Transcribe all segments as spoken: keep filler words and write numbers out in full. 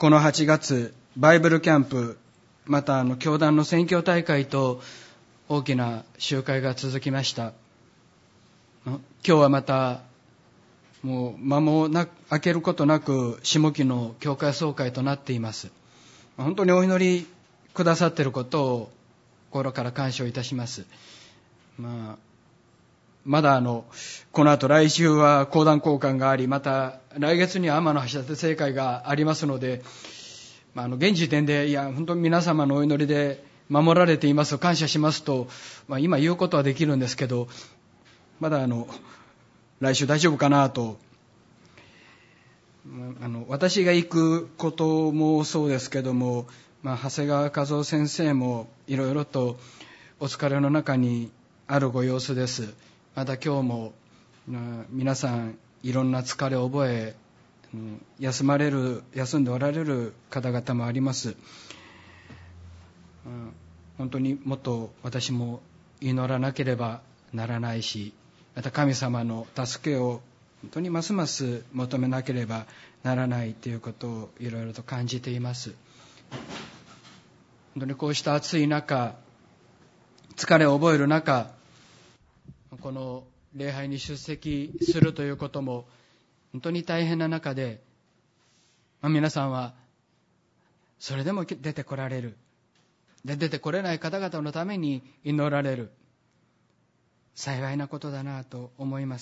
このはちがつバイブルキャンプ、またあの教団の宣教大会と大きな集会が続きました。今日はまたもう間もなく明けることなく下期の教会総会となっています。本当にお祈りくださっていることを心から感謝いたします。まあ、まだあのこの後来週は講談交換があり、また来月には天橋立正会がありますので、まあ、あの現時点でいや本当に皆様のお祈りで守られていますと感謝しますと、まあ、今言うことはできるんですけど、まだあの来週大丈夫かなと、あの私が行くこともそうですけども、まあ、長谷川和夫先生もいろいろとお疲れの中にあるご様子です。また今日も、まあ、皆さんいろんな疲れを覚え、うん、休まれる休んでおられる方々もあります。うん、本当にもっと私も祈らなければならないし、また神様の助けを本当にますます求めなければならないということをいろいろと感じています。本当にこうした暑い中、疲れを覚える中、この礼拝に出席するということも本当に大変な中で、まあ、皆さんはそれでも出てこられる。で、出てこれない方々のために祈られる。幸いなことだなと思います。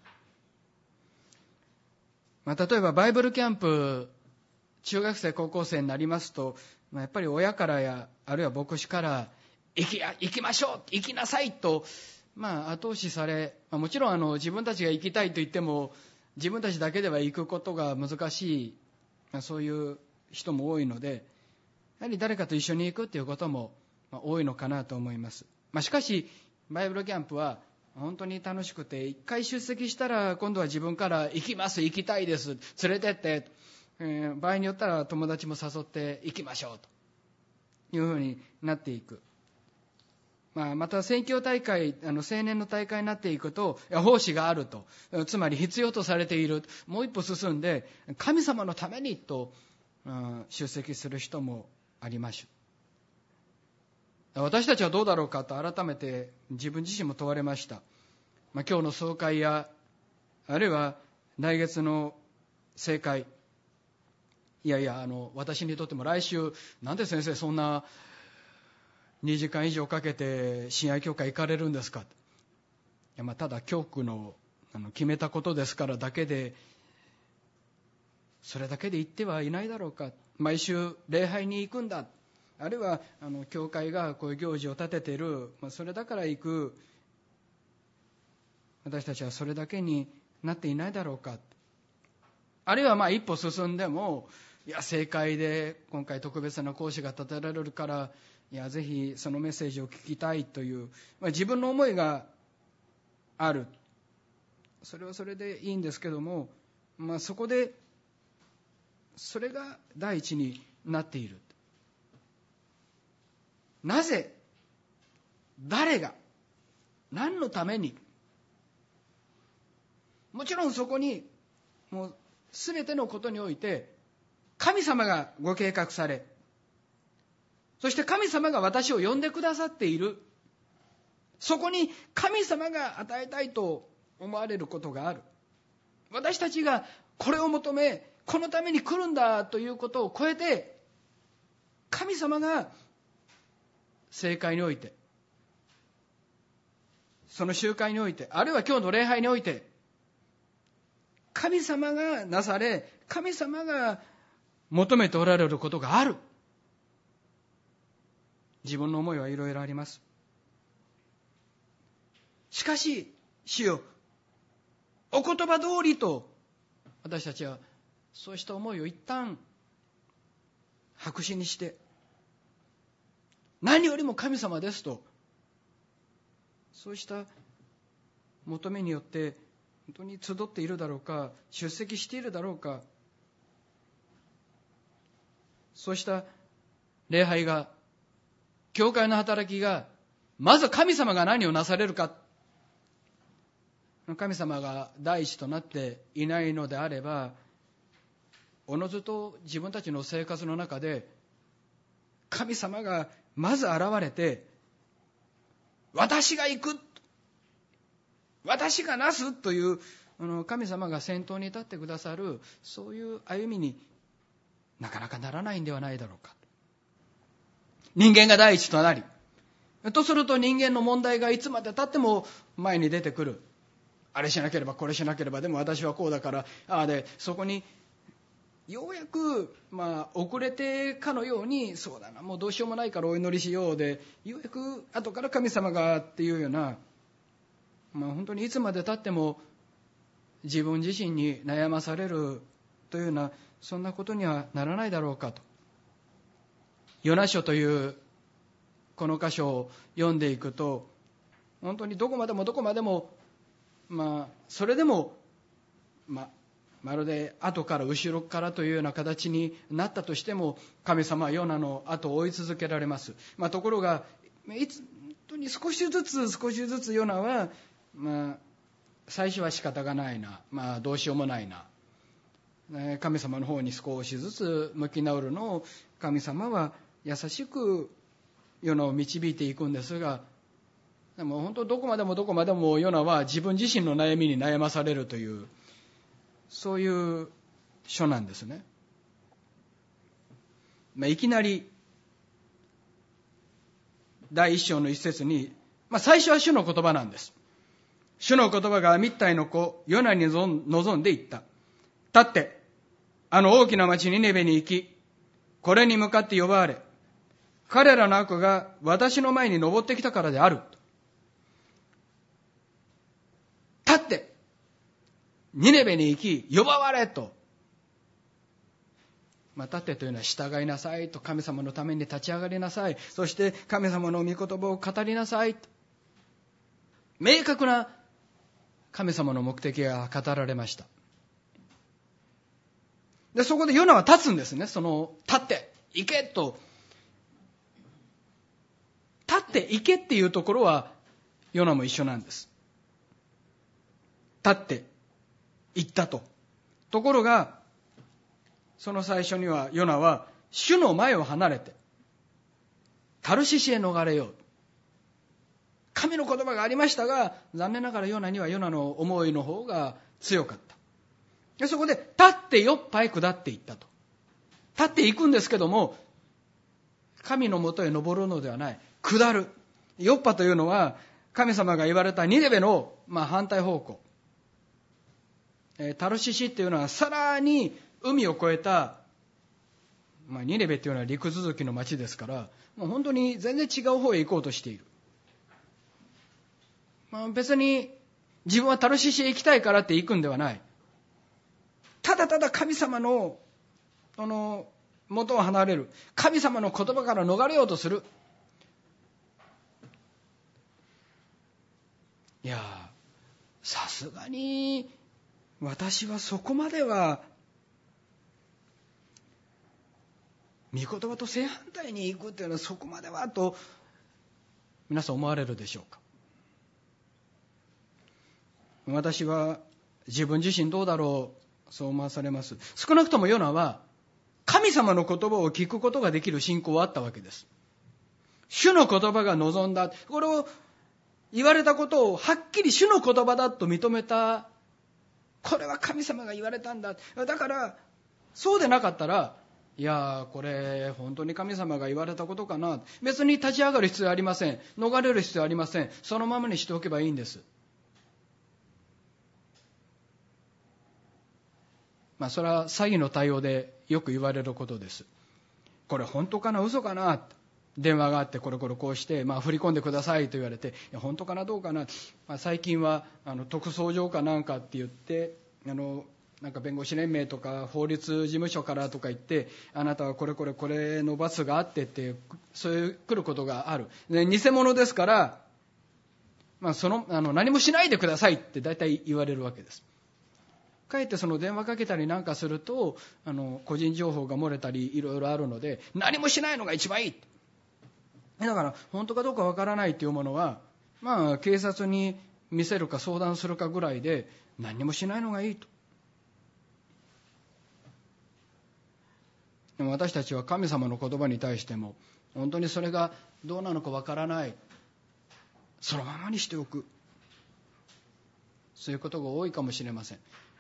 まあ、例えばバイブルキャンプ、中学生高校生になりますと、まあ、やっぱり親からやあるいは牧師から行きや行きましょう、行きなさいと、まあ、後押しされ、まあ、もちろんあの自分たちが行きたいと言っても自分たちだけでは行くことが難しい、まあ、そういう人も多いので、やはり誰かと一緒に行くということも多いのかなと思います。まあ、しかしバイブルキャンプは本当に楽しくて、一回出席したら今度は自分から行きます、行きたいです、連れてって、えー、場合によったら友達も誘って行きましょうというふうになっていく。まあ、また宣教大会、あの青年の大会になっていくと、いや奉仕があると、つまり必要とされている、もう一歩進んで神様のためにと、うん、出席する人もあります。私たちはどうだろうかと改めて自分自身も問われました。まあ、今日の総会やあるいは来月の聖会、いやいやあの私にとっても来週なんで先生そんなにじかん以上かけて親愛教会行かれるんですか。いや、まあ、ただ教区の、あの決めたことですからだけで、それだけで行ってはいないだろうか。毎週礼拝に行くんだ、あるいはあの教会がこういう行事を立てている、まあ、それだから行く、私たちはそれだけになっていないだろうか。あるいはまあ一歩進んでも、いや聖会で今回特別な講師が立てられるから、いやぜひそのメッセージを聞きたいという、まあ、自分の思いがある。それはそれでいいんですけども、まあ、そこでそれが第一になっている。なぜ、誰が、何のために。もちろんそこにもう全てのことにおいて神様がご計画され、そして神様が私を呼んでくださっている。そこに神様が与えたいと思われることがある。私たちがこれを求め、このために来るんだということを超えて、神様が聖会において、その集会において、あるいは今日の礼拝において、神様がなされ、神様が求めておられることがある。自分の思いはいろいろあります。しかし主よ、お言葉通りと、私たちはそうした思いを一旦白紙にして、何よりも神様ですと、そうした求めによって本当に集っているだろうか、出席しているだろうか、そうした礼拝が、教会の働きが、まず神様が何をなされるか、神様が第一となっていないのであれば、 おのずと自分たちの生活の中で神様がまず現れて、私が行く、私がなすという神様が先頭に立ってくださる、そういう歩みになかなかならないんではないだろうか。人間が第一となり、とすると人間の問題がいつまで経っても前に出てくる。あれしなければこれしなければ、でも私はこうだからああで、そこにようやくまあ遅れてかのように、そうだな、もうどうしようもないからお祈りしようで、ようやく後から神様がっていうような、まあ本当にいつまで経っても自分自身に悩まされるというような、そんなことにはならないだろうかと。ヨナ書というこの箇所を読んでいくと、本当にどこまでもどこまでも、まあそれでもまあまるで後から後ろからというような形になったとしても、神様はヨナの後を追い続けられます。まあ、ところがいつ本当に少しずつ少しずつヨナは、まあ、最初は仕方がないな、まあ、どうしようもないな、神様の方に少しずつ向き直るのを神様は優しくヨナを導いていくんですが、でも本当どこまでもどこまでもヨナは自分自身の悩みに悩まされるという、そういう書なんですね。まあ、いきなり第一章の一節に、まあ、最初は主の言葉なんです。主の言葉がミッタイの子ヨナに望んで言った。立ってあの大きな町ニネベに行き、これに向かって呼ばわれ、彼らの悪が私の前に登ってきたからである。立ってニネベに行き呼ばわれと、まあ、立ってというのは従いなさいと、神様のために立ち上がりなさい、そして神様の御言葉を語りなさいと、明確な神様の目的が語られました。でそこでヨナは立つんですね。その立って行けと、立って行けっていうところはヨナも一緒なんです。立って行ったと。ところがその最初にはヨナは主の前を離れてタルシシへ逃れよう、神の言葉がありましたが、残念ながらヨナにはヨナの思いの方が強かった。でそこで立ってよっぱい下っていったと。立っていくんですけども、神のもとへ登るのではない、下る。ヨッパというのは神様が言われたニネベの、まあ、反対方向、えー、タルシシっていうのはさらに海を越えた、まあ、ニネベっていうのは陸続きの町ですから、もう本当に全然違う方へ行こうとしている。まあ、別に自分はタルシシへ行きたいからって行くんではない。ただただ神様のあの元を離れる、神様の言葉から逃れようとする。いやさすがに私はそこまでは御言葉と正反対に行くっていうのはそこまではと皆さん思われるでしょうか。私は自分自身どうだろう、そう思わされます。少なくともヨナは神様の言葉を聞くことができる信仰はあったわけです。主の言葉が望んだ、これを言われたことをはっきり主の言葉だと認めた。これは神様が言われたんだ。だからそうでなかったら、いやこれ本当に神様が言われたことかな、別に立ち上がる必要はありません、逃れる必要はありません、そのままにしておけばいいんです。まあそれは詐欺の対応でよく言われることです。これ本当かな嘘かな、電話があって、これこれこうして、まあ、振り込んでくださいと言われて、いや本当かなどうかな、まあ、最近はあの特捜所かなんかって言って、あのなんか弁護士連盟とか法律事務所からとか言って、あなたはこれこれこれの罰があってって、そういう来ることがある。で偽物ですから、まあ、そのあの何もしないでくださいって大体言われるわけです。かえってその電話かけたりなんかすると、あの個人情報が漏れたりいろいろあるので、何もしないのが一番いい。だから本当かどうかわからないというものは、まあ警察に見せるか相談するかぐらいで、何もしないのがいいと。 でも私たちは神様の言葉に対しても本当にそれがどうなのかわからない、そのままにしておく、そういうことが多いかもしれません。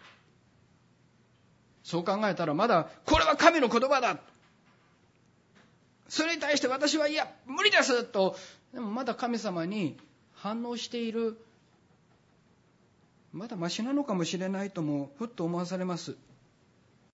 そう考えたらまだこれは神の言葉だ、それに対して私はいや無理ですと、でもまだ神様に反応している、まだマシなのかもしれないともふっと思わされます。